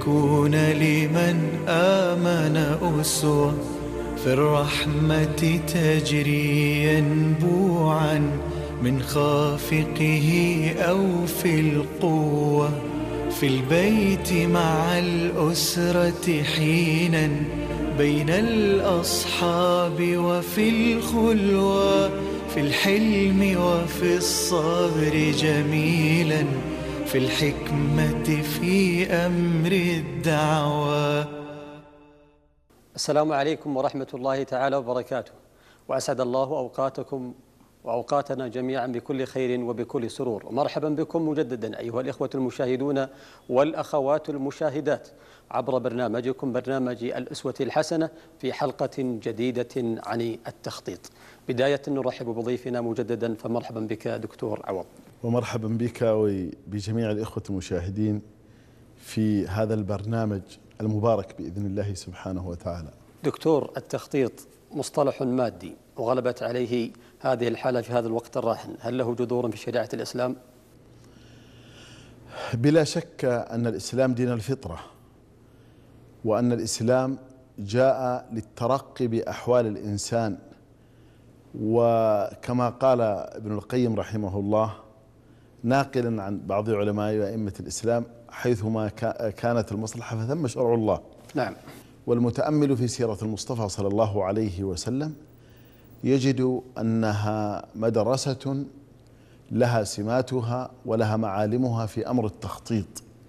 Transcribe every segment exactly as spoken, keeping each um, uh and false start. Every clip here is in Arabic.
ليكون لمن آمن أسوة في الرحمة تجري ينبوعا من خافقه أو في القوة، في البيت مع الأسرة حينا بين الأصحاب وفي الخلوة، في الحلم وفي الصبر جميلا، في الحكمة في أمر الدعوة. السلام عليكم ورحمة الله تعالى وبركاته، وأسعد الله أوقاتكم وأوقاتنا جميعا بكل خير وبكل سرور. ومرحبا بكم مجددا أيها الإخوة المشاهدون والأخوات المشاهدات عبر برنامجكم برنامج الأسوة الحسنة في حلقة جديدة عن التخطيط. بداية نرحب بضيفنا مجددا، فمرحبا بك دكتور عوض. ومرحبا بك وبجميع الإخوة المشاهدين في هذا البرنامج المبارك بإذن الله سبحانه وتعالى. دكتور، التخطيط مصطلح مادي وغلبت عليه هذه الحالة في هذا الوقت الراهن، هل له جذور في شريعة الإسلام؟ بلا شك أن الإسلام دين الفطرة، وأن الإسلام جاء للترقي بأحوال الإنسان، وكما قال ابن القيم رحمه الله ناقلا عن بعض علماء وأئمة الإسلام: حيثما كانت المصلحة فثم شرع الله. نعم. والمتأمل في سيرة المصطفى صلى الله عليه وسلم يجد أنها مدرسة لها سماتها ولها معالمها في أمر التخطيط.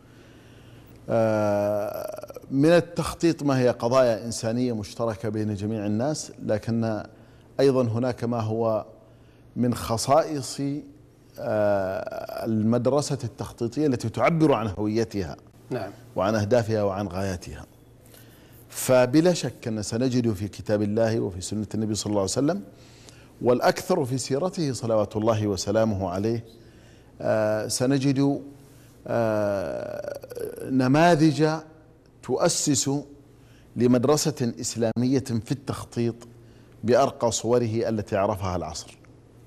من التخطيط ما هي قضايا إنسانية مشتركة بين جميع الناس، لكن أيضا هناك ما هو من خصائص المدرسة التخطيطية التي تعبر عن هويتها. نعم. وعن أهدافها وعن غاياتها. فبلا شك أن سنجد في كتاب الله وفي سنة النبي صلى الله عليه وسلم، والأكثر في سيرته صلوات الله وسلامه عليه، آه سنجد آه نماذج تؤسس لمدرسة إسلامية في التخطيط بأرقى صوره التي عرفها العصر.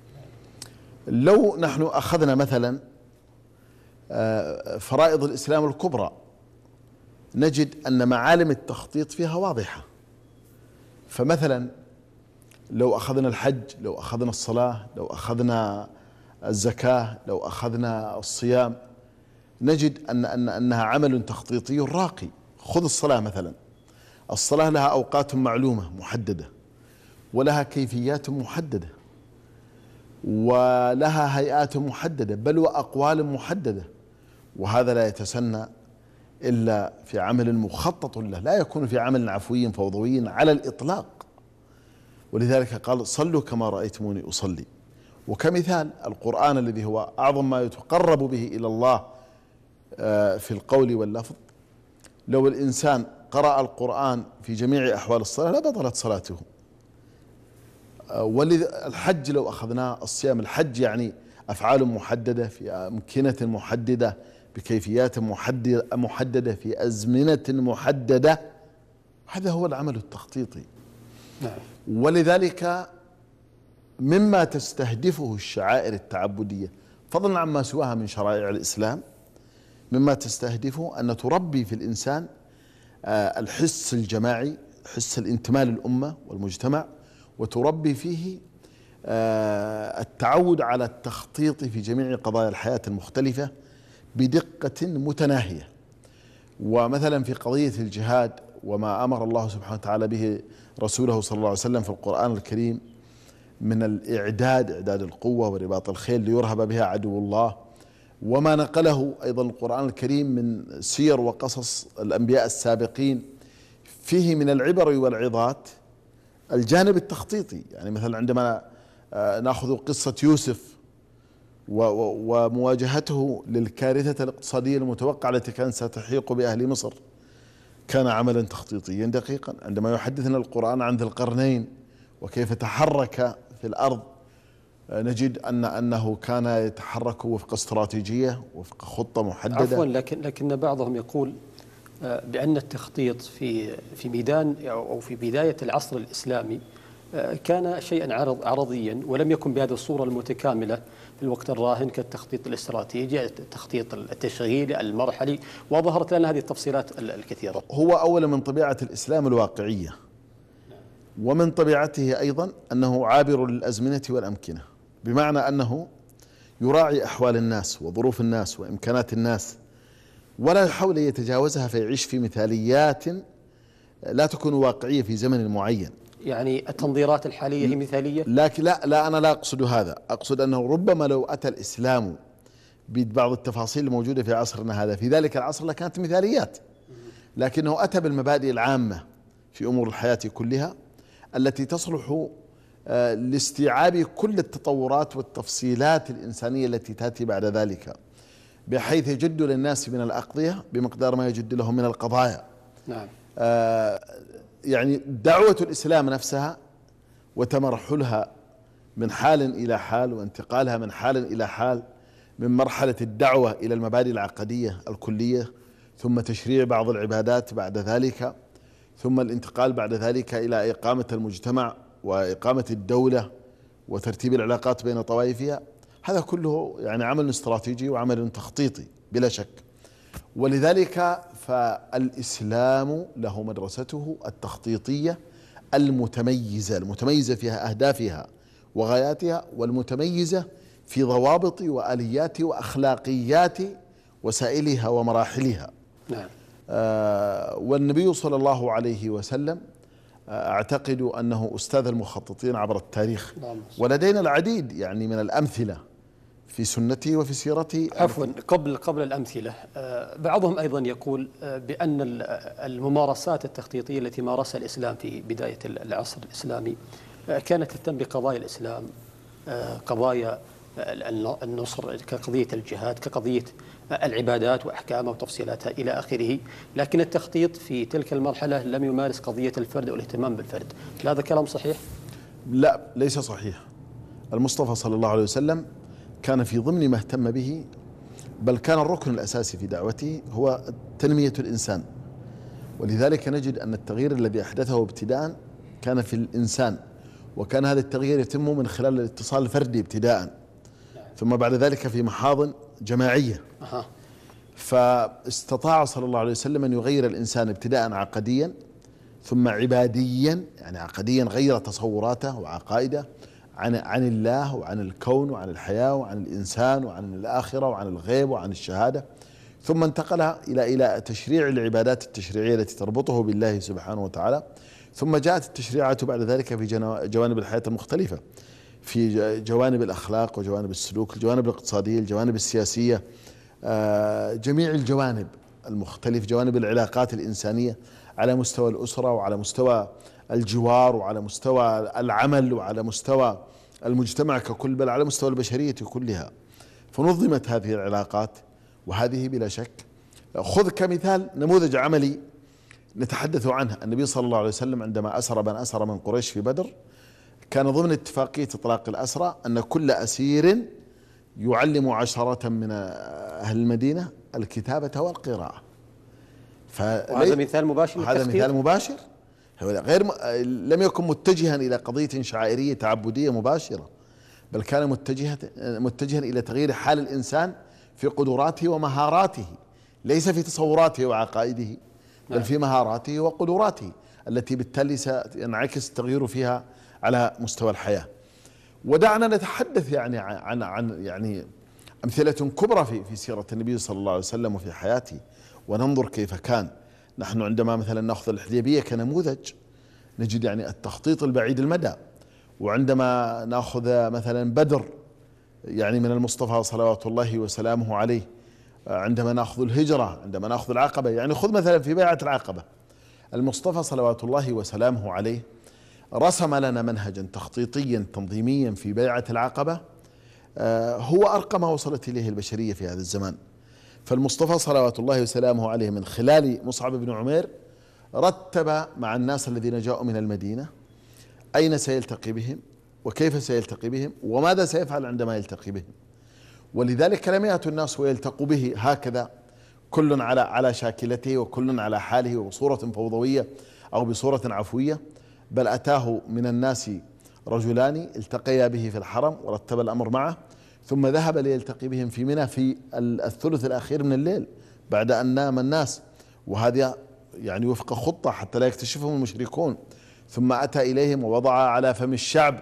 لو نحن أخذنا مثلا آه فرائض الإسلام الكبرى، نجد أن معالم التخطيط فيها واضحة. فمثلا لو أخذنا الحج، لو أخذنا الصلاة، لو أخذنا الزكاة، لو أخذنا الصيام، نجد أن أن أنها عمل تخطيطي راقي. خذ الصلاة مثلا، الصلاة لها أوقات معلومة محددة، ولها كيفيات محددة، ولها هيئات محددة، بل وأقوال محددة، وهذا لا يتسنى إلا في عمل مخطط له، لا يكون في عمل عفوي فوضوي على الإطلاق. ولذلك قال: صلوا كما رأيتموني أصلي. وكمثال القرآن الذي هو أعظم ما يتقرب به إلى الله في القول واللفظ، لو الإنسان قرأ القرآن في جميع أحوال الصلاة لبطلت صلاته. والحج لو أخذناه، الصيام، الحج يعني أفعال محددة في أمكنة محددة بكيفيات محددة محددة في أزمنة محددة. هذا هو العمل التخطيطي. نعم. ولذلك مما تستهدفه الشعائر التعبدية فضلا عما سواها من شرائع الإسلام، مما تستهدفه أن تربي في الإنسان الحس الجماعي، حس الانتماء للأمة والمجتمع، وتربي فيه التعود على التخطيط في جميع قضايا الحياة المختلفة بدقة متناهية. ومثلا في قضية الجهاد وما أمر الله سبحانه وتعالى به رسوله صلى الله عليه وسلم في القرآن الكريم من الإعداد، إعداد القوة ورباط الخيل ليرهب بها عدو الله، وما نقله أيضا القرآن الكريم من سير وقصص الأنبياء السابقين، فيه من العبر والعظات الجانب التخطيطي. يعني مثلا عندما نأخذ قصة يوسف ومواجهته للكارثة الاقتصادية المتوقعة التي كانت ستحيق بأهل مصر، كان عملا تخطيطيا دقيقا. عندما يحدثنا القرآن عن ذي القرنين وكيف تحرك في الأرض، نجد أن أنه كان يتحرك وفق استراتيجية، وفق خطة محددة. عفوا، لكن لكن بعضهم يقول بأن التخطيط في في ميدان أو في بداية العصر الإسلامي كان شيئا عرض عرضيا ولم يكن بهذه الصورة المتكاملة في الوقت الراهن كالتخطيط الاستراتيجي، التخطيط التشغيلي المرحلي، وظهرت لنا هذه التفصيلات الكثيرة. هو أولا من طبيعة الإسلام الواقعية، ومن طبيعته أيضا أنه عابر للأزمنة والأمكنة، بمعنى أنه يراعي أحوال الناس وظروف الناس وإمكانات الناس، ولا يحاول يتجاوزها فيعيش في مثاليات لا تكون واقعية في زمن معين. يعني التنظيرات الحالية هي مثالية؟ لكن لا لا أنا لا أقصد هذا، أقصد أنه ربما لو أتى الإسلام ببعض التفاصيل الموجودة في عصرنا هذا في ذلك العصر لكانت مثاليات، لكنه أتى بالمبادئ العامة في أمور الحياة كلها التي تصلح لاستيعاب كل التطورات والتفصيلات الإنسانية التي تأتي بعد ذلك، بحيث يجد للناس من الأقضية بمقدار ما يجد لهم من القضايا. نعم. آه يعني دعوة الإسلام نفسها وتمرحلها من حال إلى حال، وانتقالها من حال إلى حال، من مرحلة الدعوة إلى المبادئ العقدية الكلية، ثم تشريع بعض العبادات بعد ذلك، ثم الانتقال بعد ذلك إلى إقامة المجتمع وإقامة الدولة وترتيب العلاقات بين طوائفها. هذا كله يعني عمل استراتيجي وعمل تخطيطي بلا شك، ولذلك فالإسلام له مدرسته التخطيطية المتميزة، المتميزة في أهدافها وغاياتها، والمتميزة في ضوابط وآليات وأخلاقيات وسائلها ومراحلها. نعم. آه والنبي صلى الله عليه وسلم آه أعتقد أنه أستاذ المخططين عبر التاريخ، ولدينا العديد يعني من الأمثلة في سنته وفي سيرته. عفوا، قبل قبل الأمثلة، بعضهم أيضا يقول بأن الممارسات التخطيطية التي مارسها الإسلام في بداية العصر الإسلامي كانت تهتم بقضايا الإسلام، قضايا النصر كقضية الجهاد، كقضية العبادات وأحكامها وتفصيلاتها إلى آخره، لكن التخطيط في تلك المرحلة لم يمارس قضية الفرد والاهتمام بالفرد. هذا كلام صحيح؟ لا، ليس صحيح. المصطفى صلى الله عليه وسلم كان في ضمن ما اهتم به، بل كان الركن الأساسي في دعوته هو تنمية الإنسان، ولذلك نجد أن التغيير الذي أحدثه ابتداء كان في الإنسان، وكان هذا التغيير يتم من خلال الاتصال الفردي ابتداء، ثم بعد ذلك في محاضن جماعية. فاستطاع صلى الله عليه وسلم أن يغير الإنسان ابتداء عقديا، ثم عباديا، يعني عقديا غير تصوراته وعقائده عن عن الله وعن الكون وعن الحياة وعن الإنسان وعن الآخرة وعن الغيب وعن الشهادة، ثم انتقل إلى إلى تشريع العبادات التشريعية التي تربطه بالله سبحانه وتعالى، ثم جاءت التشريعات بعد ذلك في جوانب الحياة المختلفة، في جوانب الأخلاق وجوانب السلوك، الجوانب الاقتصادية، الجوانب السياسية، جميع الجوانب المختلفة، جوانب العلاقات الإنسانية على مستوى الأسرة وعلى مستوى الجوار وعلى مستوى العمل وعلى مستوى المجتمع ككل، بل على مستوى البشرية كلها. فنظمت هذه العلاقات، وهذه بلا شك. خذ كمثال نموذج عملي نتحدث عنه. النبي صلى الله عليه وسلم عندما أسر من أسر من قريش في بدر، كان ضمن اتفاقية إطلاق الأسرى أن كل أسير يعلم عشرة من أهل المدينة الكتابة والقراءة. وهذا مثال مباشر هذا مثال مباشر غير م... لم يكن متجها إلى قضية شعائرية تعبدية مباشرة، بل كان متجها متجها إلى تغيير حال الإنسان في قدراته ومهاراته، ليس في تصوراته وعقائده، بل في مهاراته وقدراته التي بالتالي سينعكس التغيير فيها على مستوى الحياة. ودعنا نتحدث يعني عن عن يعني أمثلة كبرى في في سيرة النبي صلى الله عليه وسلم وفي حياته، وننظر كيف كان. نحن عندما مثلا نأخذ الحديبية كنموذج نجد يعني التخطيط البعيد المدى، وعندما نأخذ مثلا بدر يعني من المصطفى صلوات الله وسلامه عليه، عندما نأخذ الهجرة، عندما نأخذ العقبة، يعني خذ مثلا في بيعة العقبة، المصطفى صلوات الله وسلامه عليه رسم لنا منهجا تخطيطيا تنظيميا في بيعة العقبة هو أرقى ما وصلت إليه البشرية في هذا الزمان. فالمصطفى صلوات الله وسلامه عليه من خلال مصعب بن عمير رتب مع الناس الذين جاءوا من المدينة أين سيلتقي بهم وكيف سيلتقي بهم وماذا سيفعل عندما يلتقي بهم. ولذلك لم يأتوا الناس ويلتقوا به هكذا كل على على شاكلته وكل على حاله وبصورة فوضوية أو بصورة عفوية، بل أتاه من الناس رجلان التقيا به في الحرم ورتب الأمر معه، ثم ذهب ليلتقي بهم في منى في الثلث الأخير من الليل بعد أن نام الناس، وهذا يعني وفق خطة حتى لا يكتشفهم المشركون. ثم أتى إليهم ووضع على فم الشعب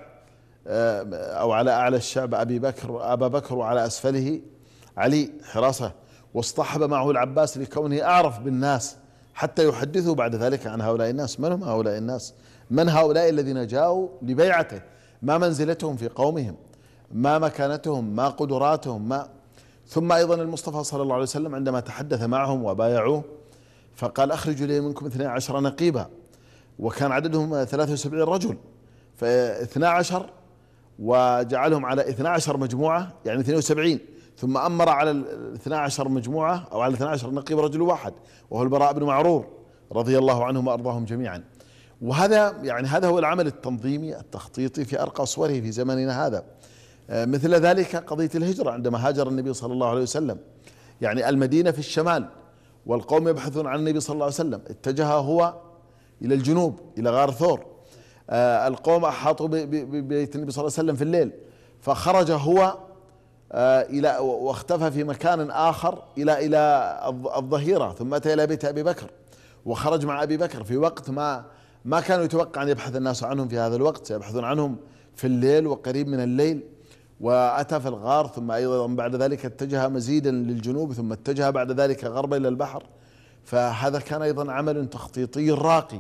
أو على أعلى الشعب أبي بكر أبا بكر وعلى أسفله علي حراسة، واصطحب معه العباس لكونه أعرف بالناس حتى يحدثوا بعد ذلك عن هؤلاء الناس. من هم هؤلاء الناس؟ من هؤلاء الذين جاءوا لبيعته؟ ما منزلتهم في قومهم؟ ما مكانتهم؟ ما قدراتهم؟ ما ثم أيضا المصطفى صلى الله عليه وسلم عندما تحدث معهم وبايعوه فقال أخرجوا لي منكم اثني عشر نقيبا، وكان عددهم ثلاثة وسبعين رجل، فاثنا عشر وجعلهم على اثنا عشر مجموعة يعني اثنين وسبعين، ثم أمر على الاثنا عشر مجموعة أو على الاثنا عشر نقيب رجل واحد وهو البراء بن معرور رضي الله عنهم وأرضاهم جميعا. وهذا يعني هذا هو العمل التنظيمي التخطيطي في أرقى صوره في زماننا هذا. مثل ذلك قضية الهجرة عندما هاجر النبي صلى الله عليه وسلم، يعني المدينة في الشمال والقوم يبحثون عن النبي صلى الله عليه وسلم، اتجه هو إلى الجنوب إلى غار ثور، آه القوم أحاطوا ببيت النبي صلى الله عليه وسلم في الليل، فخرج هو آه إلى واختفى في مكان آخر إلى إلى الظهيرة، ثم أتى إلى بيت أبي بكر وخرج مع أبي بكر في وقت ما ما كانوا يتوقع أن يبحث الناس عنهم في هذا الوقت، سيبحثون عنهم في الليل وقريب من الليل. وأتى في الغار، ثم أيضا بعد ذلك اتجه مزيدا للجنوب، ثم اتجه بعد ذلك غربا إلى البحر. فهذا كان أيضا عمل تخطيطي راقي،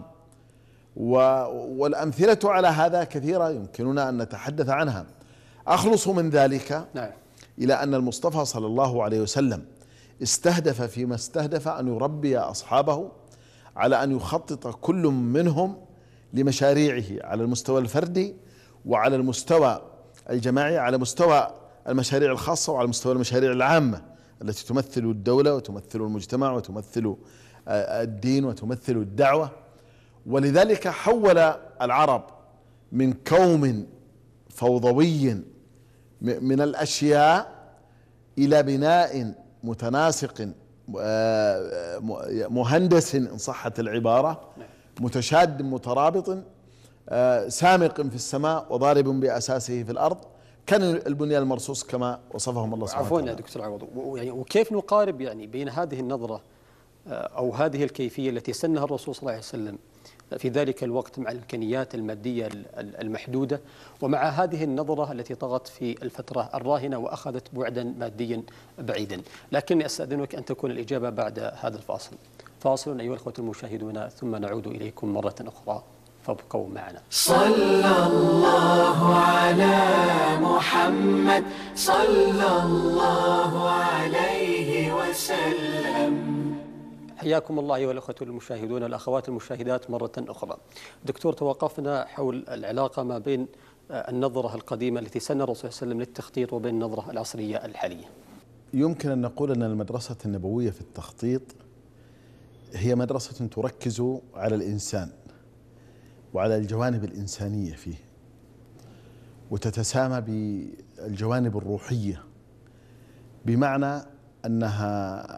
والأمثلة على هذا كثيرة يمكننا أن نتحدث عنها. أخلص من ذلك نعم. إلى أن المصطفى صلى الله عليه وسلم استهدف فيما استهدف أن يربي أصحابه على أن يخطط كل منهم لمشاريعه على المستوى الفردي وعلى المستوى الجماعي، على مستوى المشاريع الخاصة وعلى مستوى المشاريع العامة التي تمثل الدولة وتمثل المجتمع وتمثل الدين وتمثل الدعوة. ولذلك حول العرب من كوم فوضوي من الأشياء إلى بناء متناسق مهندس إن صحت العبارة، متشاد مترابط سامق في السماء وضارب بأساسه في الأرض، كان البنيان المرصوص كما وصفهم الله سبحانه وتعالى. عفوا يا دكتور عوض، يعني وكيف نقارب يعني بين هذه النظرة أو هذه الكيفية التي سنها الرسول صلى الله عليه وسلم في ذلك الوقت مع الإمكانيات المادية المحدودة، ومع هذه النظرة التي طغت في الفترة الراهنة وأخذت بعدا ماديا بعيدا؟ لكني أستأذنك أن تكون الإجابة بعد هذا الفاصل. فاصل أيها الأخوة المشاهدون، ثم نعود إليكم مرة أخرى، فابقوا معنا. صلى الله على محمد صلى الله عليه وسلم. حياكم الله أيها الأخوة المشاهدون والأخوات المشاهدات مرة أخرى. دكتور، توقفنا حول العلاقة ما بين النظرة القديمة التي سن الرسول صلى الله عليه وسلم للتخطيط وبين النظرة العصرية الحالية. يمكن أن نقول أن المدرسة النبوية في التخطيط هي مدرسة تركز على الإنسان وعلى الجوانب الإنسانية فيه، وتتسامى بالجوانب الروحية، بمعنى أنها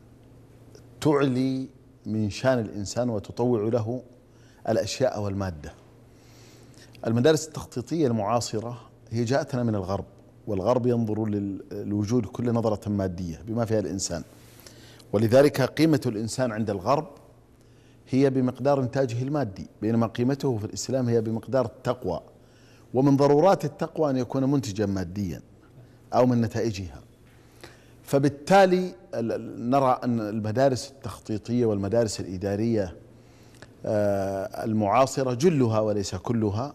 تعلي من شان الإنسان وتطوع له الأشياء والمادة. المدارس التخطيطية المعاصرة هي جاءتنا من الغرب، والغرب ينظر للوجود كل نظرة مادية بما فيها الإنسان، ولذلك قيمة الإنسان عند الغرب هي بمقدار إنتاجه المادي، بينما قيمته في الإسلام هي بمقدار التقوى. ومن ضرورات التقوى أن يكون منتجا ماديا أو من نتائجها. فبالتالي نرى أن المدارس التخطيطية والمدارس الإدارية المعاصرة جلها وليس كلها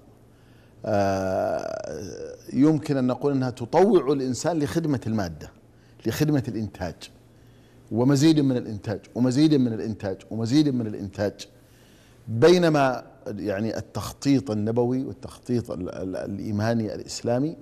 يمكن أن نقول أنها تطوع الإنسان لخدمة المادة، لخدمة الإنتاج، ومزيد من الإنتاج ومزيد من الإنتاج ومزيد من الإنتاج، بينما يعني التخطيط النبوي والتخطيط الإيماني الإسلامي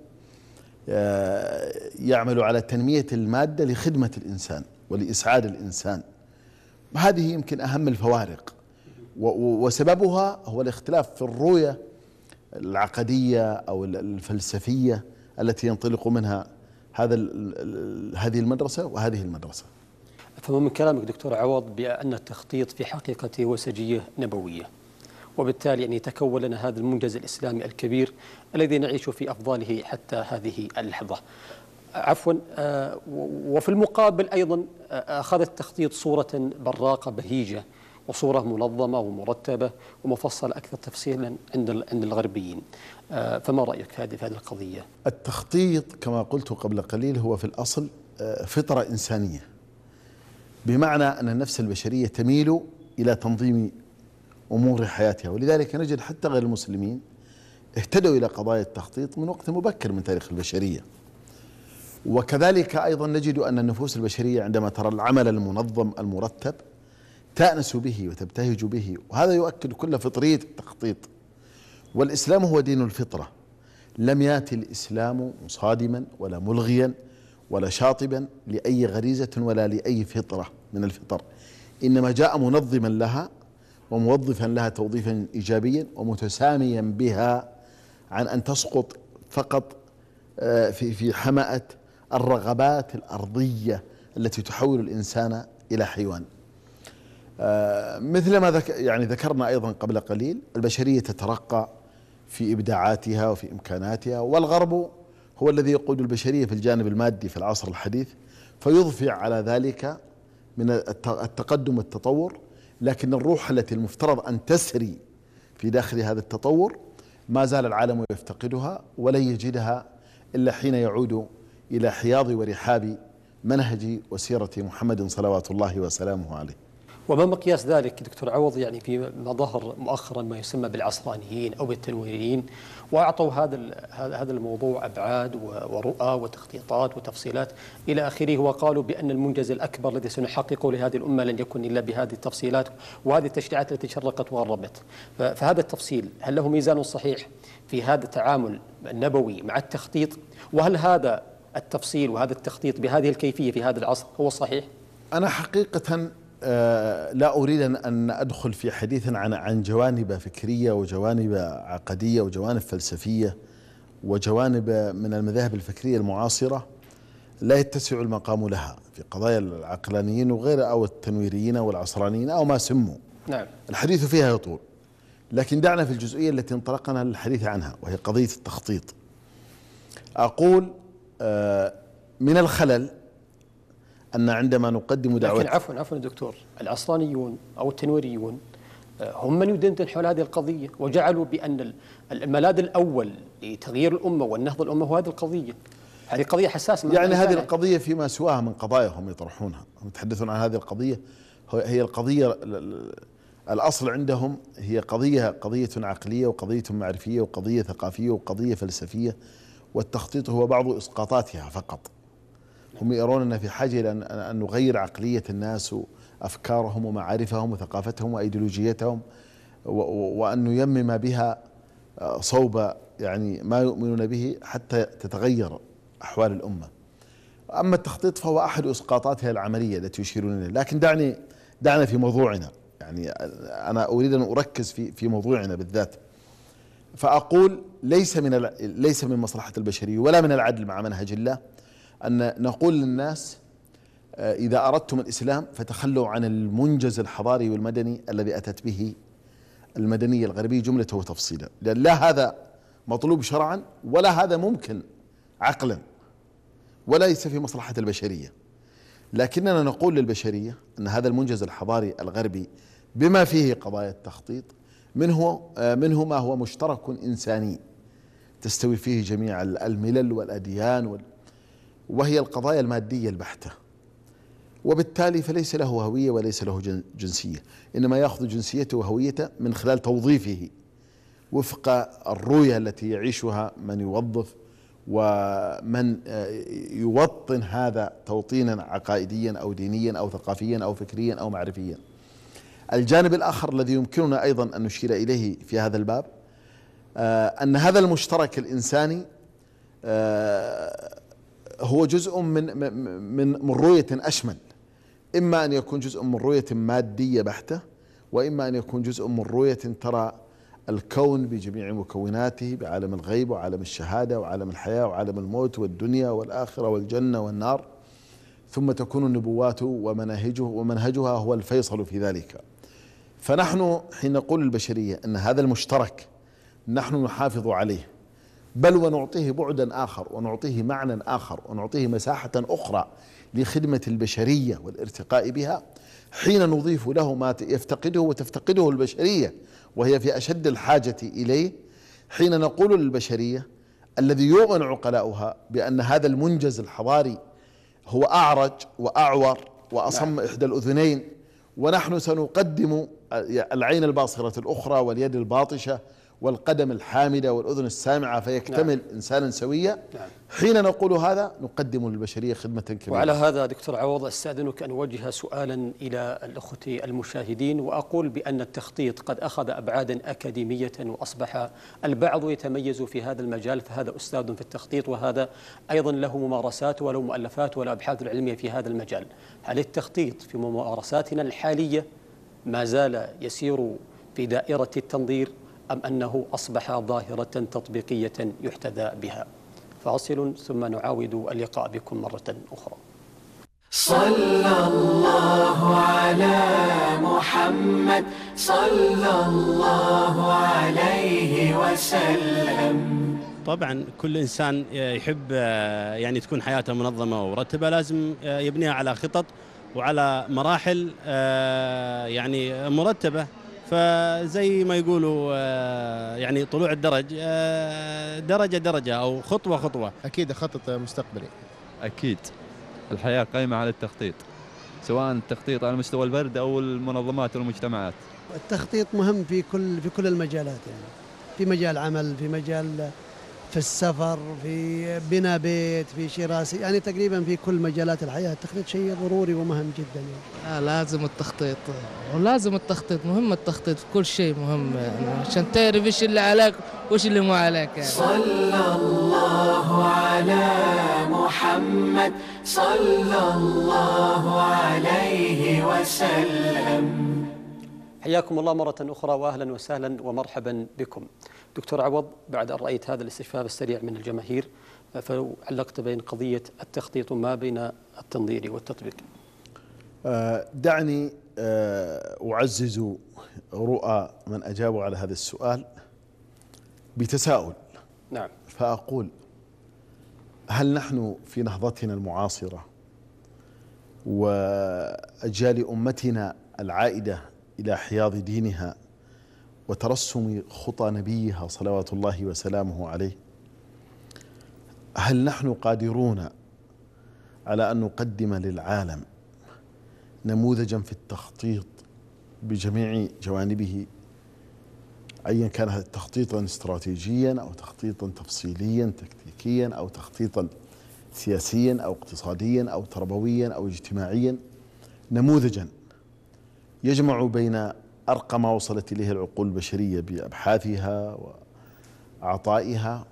يعمل على تنمية المادة لخدمة الإنسان ولإسعاد الإنسان. هذه يمكن أهم الفوارق، وسببها هو الاختلاف في الرؤية العقدية أو الفلسفية التي ينطلق منها هذا هذه المدرسة وهذه المدرسة. فمن كلامك دكتور عوض بأن التخطيط في حقيقته هو سجية نبوية، وبالتالي يعني يتكون لنا هذا المنجز الإسلامي الكبير الذي نعيش في أفضاله حتى هذه اللحظة. عفوا، وفي المقابل أيضا أخذ التخطيط صورة براقة بهيجة وصورة منظمة ومرتبة ومفصلة أكثر تفصيلا عند عند الغربيين. فما رأيك في هذه القضية؟ التخطيط كما قلت قبل قليل هو في الأصل فطرة إنسانية، بمعنى أن النفس البشرية تميل إلى تنظيم أمور حياتها، ولذلك نجد حتى غير المسلمين اهتدوا إلى قضايا التخطيط من وقت مبكر من تاريخ البشرية. وكذلك أيضا نجد أن النفوس البشرية عندما ترى العمل المنظم المرتب تأنس به وتبتهج به، وهذا يؤكد كل فطرية التخطيط. والإسلام هو دين الفطرة، لم يأتي الإسلام مصادما ولا ملغيا ولا شاطبا لأي غريزة ولا لأي فطرة من الفطر، إنما جاء منظما لها وموظفا لها توظيفا إيجابيا ومتساميا بها عن أن تسقط فقط في في حمأة الرغبات الأرضية التي تحول الإنسان إلى حيوان. مثل ما ذك يعني ذكرنا أيضا قبل قليل، البشرية تترقى في إبداعاتها وفي إمكاناتها، والغرب هو الذي يقود البشرية في الجانب المادي في العصر الحديث، فيضفي على ذلك من التقدم والتطور، لكن الروح التي المفترض أن تسري في داخل هذا التطور ما زال العالم يفتقدها، ولن يجدها إلا حين يعود إلى حياض ورحاب منهج وسيرة محمد صلوات الله وسلامه عليه. وما مقياس ذلك دكتور عوض؟ يعني في ما ظهر مؤخرا ما يسمى بالعصرانيين أو بالتنويريين، وأعطوا هذا هذا الموضوع أبعاد ورؤى وتخطيطات وتفصيلات إلى آخره، وقالوا بأن المنجز الأكبر الذي سنحققه لهذه الأمة لن يكون إلا بهذه التفصيلات وهذه التشريعات التي شرقت وغربت. فهذا التفصيل هل له ميزان صحيح في هذا التعامل النبوي مع التخطيط؟ وهل هذا التفصيل وهذا التخطيط بهذه الكيفية في هذا العصر هو الصحيح؟ أنا حقيقة لا أريد أن أدخل في حديث عن عن جوانب فكرية وجوانب عقدية وجوانب فلسفية وجوانب من المذاهب الفكرية المعاصرة لا يتسع المقام لها في قضايا العقلانيين وغير أو التنويريين أو العصرانيين أو ما سموا. نعم. الحديث فيها يطول، لكن دعنا في الجزئية التي انطلقنا للحديث عنها وهي قضية التخطيط. أقول من الخلل أن عندما نقدم دعوة، لكن عفوا عفوا دكتور، العصرانيون أو التنويريون هم من يدندن حول هذه القضية، وجعلوا بأن الملاذ الأول لتغيير الأمة والنهضة الأمة هو هذه القضية. هذه قضية حساسة، يعني هذه القضية فيما سواها من قضايا هم يطرحونها، هم يتحدثون عن هذه القضية، هي القضية الأصل عندهم هي قضية قضية عقلية وقضية معرفية وقضية ثقافية وقضية فلسفية، والتخطيط هو بعض إسقاطاتها فقط. هم يرون أن في حاجة إلى أن نغير عقلية الناس وأفكارهم ومعارفهم وثقافتهم وأيديولوجيتهم، وأن نيمم بها صوب يعني ما يؤمنون به حتى تتغير أحوال الأمة. أما التخطيط فهو أحد إسقاطاتها العملية التي يشيرون إليها. لكن دعني دعنا في موضوعنا، يعني أنا أريد أن أركز في في موضوعنا بالذات. فأقول ليس من ليس من مصلحة البشرية ولا من العدل مع منهج الله أن نقول للناس إذا أردتم الإسلام فتخلوا عن المنجز الحضاري والمدني الذي أتت به المدنية الغربية جملته وتفصيلا، لأن لا هذا مطلوب شرعا ولا هذا ممكن عقلا ولا ليس في مصلحة البشرية. لكننا نقول للبشرية أن هذا المنجز الحضاري الغربي بما فيه قضايا التخطيط منه منه ما هو مشترك إنساني تستوي فيه جميع الملل والأديان وال وهي القضايا المادية البحتة، وبالتالي فليس له هوية وليس له جنسية، إنما يأخذ جنسيته وهويته من خلال توظيفه وفق الرؤية التي يعيشها من يوظف ومن يوطن هذا توطينا عقائديا أو دينيا أو ثقافيا أو فكريا أو معرفيا. الجانب الآخر الذي يمكننا أيضا أن نشير إليه في هذا الباب أن هذا المشترك الإنساني هو جزء من من من رؤية أشمل، إما أن يكون جزء من رؤية مادية بحتة، وإما أن يكون جزء من رؤية ترى الكون بجميع مكوناته بعالم الغيب وعالم الشهادة وعالم الحياة وعالم الموت والدنيا والآخرة والجنة والنار، ثم تكون النبوات ومناهجه ومنهجها هو الفيصل في ذلك. فنحن حين نقول البشرية أن هذا المشترك نحن نحافظ عليه، بل ونعطيه بعدا آخر، ونعطيه معنى آخر، ونعطيه مساحة أخرى لخدمة البشرية والارتقاء بها، حين نضيف له ما يفتقده وتفتقده البشرية وهي في أشد الحاجة إليه، حين نقول للبشرية الذي يوغن عقلاؤها بأن هذا المنجز الحضاري هو أعرج وأعور وأصم إحدى الأذنين، ونحن سنقدم العين الباصرة الأخرى واليد الباطشة والقدم الحامدة والأذن السامعة فيكتمل نعم. إنسانا سويا. نعم. حين نقول هذا نقدم للبشرية خدمة كبيرة. وعلى هذا دكتور عوض أستأذنك أن أوجه سؤالا إلى الأخوة المشاهدين، وأقول بأن التخطيط قد أخذ أبعادا أكاديمية وأصبح البعض يتميز في هذا المجال، فهذا أستاذ في التخطيط وهذا أيضا له ممارسات وله مؤلفات وله أبحاث علمية في هذا المجال. هل التخطيط في ممارساتنا الحالية ما زال يسير في دائرة التنظير أم أنه أصبح ظاهرة تطبيقية يحتذى بها؟ فاصل ثم نعاود اللقاء بكم مرة أخرى. صلى الله على محمد صلى الله عليه وسلم. طبعا كل إنسان يحب يعني تكون حياته منظمة ومرتبة، لازم يبنيها على خطط وعلى مراحل يعني مرتبة. فزي ما يقولوا يعني طلوع الدرج درجة درجة أو خطوة خطوة. أكيد أخطط مستقبلي. أكيد الحياة قائمة على التخطيط، سواء التخطيط على مستوى الفرد أو المنظمات والمجتمعات. التخطيط مهم في كل في كل المجالات، يعني في مجال عمل، في مجال في السفر، في بناء بيت، في شراء، يعني تقريبا في كل مجالات الحياة التخطيط شيء ضروري ومهم جدا يعني. آه لازم التخطيط، ولازم التخطيط مهم، التخطيط في كل شيء مهم يعني عشان تعرف ايش اللي عليك وايش اللي مو عليك يعني. صلى الله على محمد صلى الله عليه وسلم. حياكم الله مرة أخرى وأهلا وسهلا ومرحبا بكم. دكتور عوض، بعد أن رأيت هذا الاستشفاف السريع من الجماهير، فلو علقت بين قضية التخطيط ما بين التنظير والتطبيق. دعني أعزز رؤى من أجابوا على هذا السؤال بتساؤل. نعم. فأقول: هل نحن في نهضتنا المعاصرة وأجيال أمتنا العائدة إلى حياض دينها وترسم خطى نبيها صلوات الله وسلامه عليه، هل نحن قادرون على أن نقدم للعالم نموذجا في التخطيط بجميع جوانبه، أيا كان تخطيطا استراتيجيا أو تخطيطا تفصيليا تكتيكيا أو تخطيطا سياسيا أو اقتصاديا أو تربويا أو اجتماعيا، نموذجا يجمع بين أرقى ما وصلت إليه العقول البشرية بأبحاثها وعطائها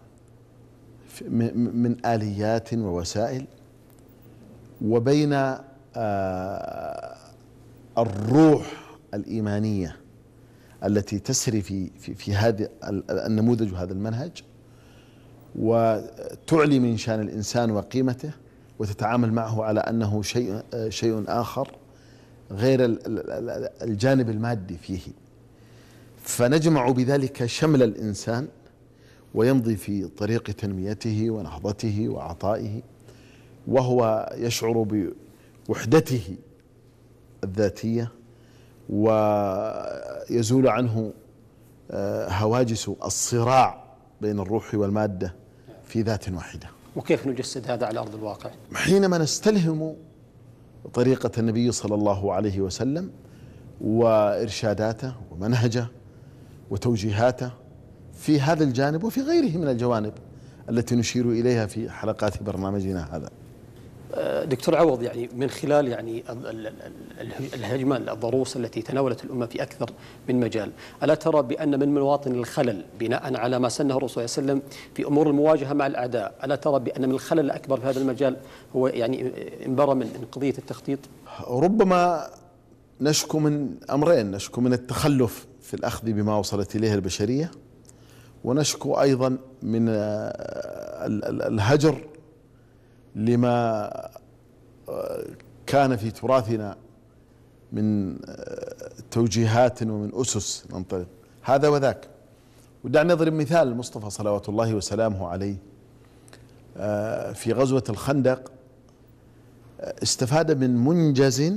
من آليات ووسائل، وبين الروح الإيمانية التي تسري في في في هذا النموذج وهذا المنهج، وتعلي من شان الإنسان وقيمته وتتعامل معه على أنه شيء شيء آخر غير الجانب المادي فيه، فنجمع بذلك شمل الإنسان ويمضي في طريق تنميته ونهضته وعطائه، وهو يشعر بوحدته الذاتية ويزول عنه هواجس الصراع بين الروح والمادة في ذات واحدة. وكيف نجسد هذا على أرض الواقع؟ حينما نستلهم طريقة النبي صلى الله عليه وسلم وإرشاداته ومنهجه وتوجيهاته في هذا الجانب وفي غيره من الجوانب التي نشير إليها في حلقات برنامجنا هذا. دكتور عوض، يعني من خلال يعني الهجمة الضروس التي تناولت الأمة في أكثر من مجال، ألا ترى بأن من مواطن الخلل بناء على ما سنه الرسول صلى الله عليه وسلم في أمور المواجهة مع الأعداء، ألا ترى بأن من الخلل الأكبر في هذا المجال هو يعني انبرى من قضية التخطيط؟ ربما نشكو من أمرين: نشكو من التخلف في الأخذ بما وصلت إليه البشرية، ونشكو أيضا من الهجر لما كان في تراثنا من توجيهات ومن أسس ننطلق هذا وذاك. ودعنا نضرب مثال المصطفى صلوات الله وسلامه عليه في غزوة الخندق استفاد من منجز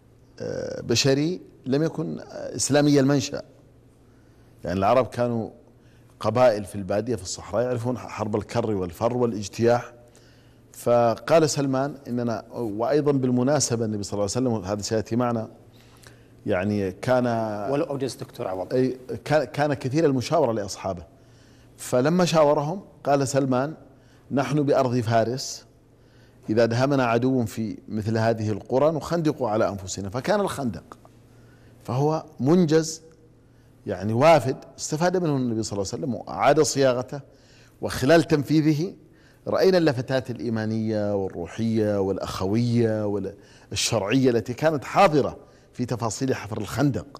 بشري لم يكن إسلامي المنشأ. يعني العرب كانوا قبائل في البادية في الصحراء يعرفون حرب الكر والفر والاجتياح. فقال سلمان إننا، وأيضا بالمناسبة النبي صلى الله عليه وسلم هذا سيأتي معنا، يعني كان ولو أوجز دكتور عوض أي كان كثير المشاورة لأصحابه. فلما شاورهم قال سلمان: نحن بأرض فارس، إذا دهمنا عدو في مثل هذه القرى نخندق على أنفسنا. فكان الخندق، فهو منجز يعني وافد استفاد منه النبي صلى الله عليه وسلم وأعاد صياغته. وخلال تنفيذه رأينا اللفتات الإيمانية والروحية والأخوية والشرعية التي كانت حاضرة في تفاصيل حفر الخندق،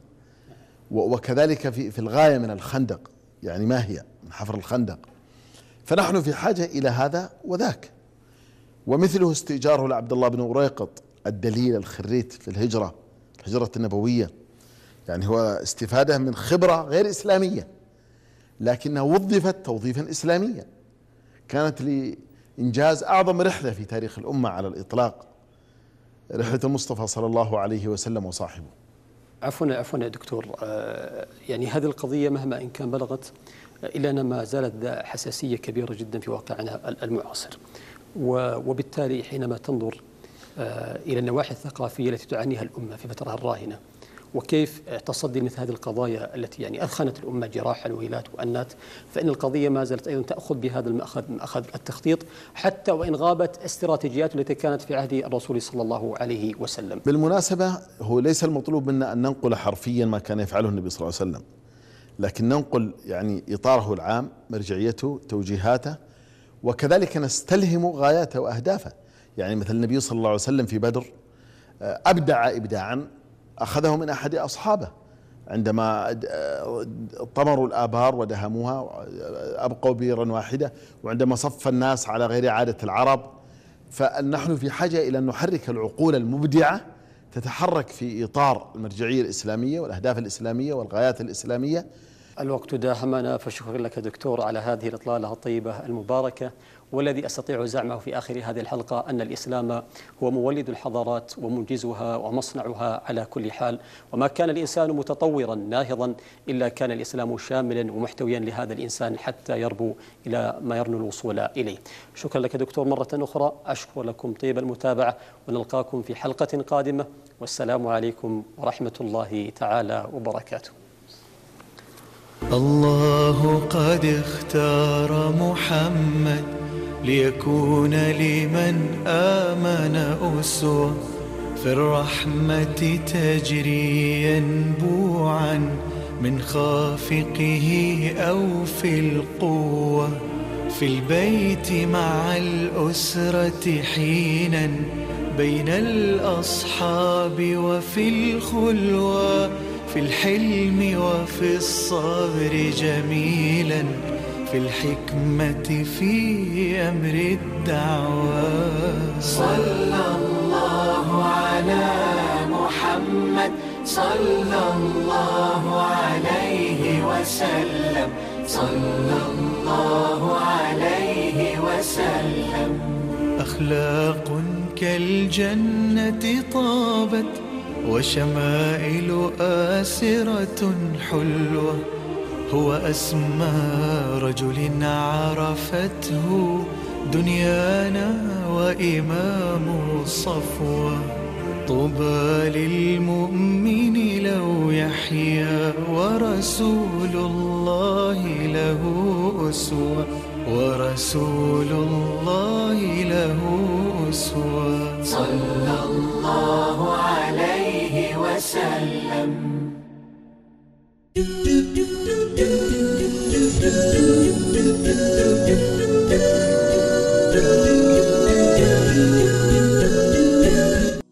وكذلك في في الغاية من الخندق، يعني ما هي من حفر الخندق. فنحن في حاجة إلى هذا وذاك. ومثله استئجاره لعبد الله بن أريقط الدليل الخريت في الهجرة الهجرة النبوية، يعني هو استفادة من خبرة غير إسلامية لكنها وظفت توظيفا إسلاميا، كانت لإنجاز أعظم رحلة في تاريخ الأمة على الإطلاق، رحلة المصطفى صلى الله عليه وسلم وصاحبه. عفوا عفوا يا دكتور، يعني هذه القضية مهما إن كان بلغت إلا أنها ما زالت ذا حساسية كبيرة جدا في واقعنا المعاصر. وبالتالي حينما تنظر إلى النواحي الثقافية التي تعانيها الأمة في فترة الراهنة، وكيف تصدي مثل هذه القضايا التي يعني أثخنت الأمة جراحا وهيلات وأنات، فإن القضية ما زالت أيضا تأخذ بهذا المأخذ، مأخذ التخطيط، حتى وإن غابت استراتيجيات التي كانت في عهد الرسول صلى الله عليه وسلم. بالمناسبة هو ليس المطلوب منا أن ننقل حرفيا ما كان يفعله النبي صلى الله عليه وسلم، لكن ننقل يعني إطاره العام، مرجعيته، توجيهاته، وكذلك نستلهم غاياته وأهدافه. يعني مثل النبي صلى الله عليه وسلم في بدر أبدع إبداعا أخذه من أحد أصحابه عندما طمروا الآبار ودهموها، أبقوا بيرا واحدة، وعندما صف الناس على غير عادة العرب. فنحن في حاجة إلى أن نحرك العقول المبدعة تتحرك في إطار المرجعية الإسلامية والأهداف الإسلامية والغايات الإسلامية. الوقت داهمنا، فشكرا لك دكتور على هذه الإطلالة الطيبة المباركة. والذي أستطيع زعمه في آخر هذه الحلقة أن الإسلام هو مولد الحضارات ومنجزها ومصنعها على كل حال، وما كان الإنسان متطورا ناهضا إلا كان الإسلام شاملا ومحتويا لهذا الإنسان حتى يربو إلى ما يرنو الوصول إليه. شكرا لك دكتور مرة أخرى، أشكر لكم طيب المتابعة، ونلقاكم في حلقة قادمة، والسلام عليكم ورحمة الله تعالى وبركاته. الله قد اختار محمد ليكون لمن آمن أسوة، في الرحمة تجري ينبوعا من خافقه أو في القوة، في البيت مع الأسرة حينا بين الأصحاب وفي الخلوة، في الحلم وفي الصبر جميلا، في الحكمة في أمر الدعوة. صلى الله على محمد صلى الله عليه وسلم، صلى الله عليه وسلم. أخلاق كالجنة طابت، وشمائل آسرة حلوة، هو أسمى رجل عرفته دنيانا وإمام صفوة. طوبى للمؤمن لو يحيا، ورسول الله له أسوة، ورسول الله له أسوة. صلى الله عليه وسلم.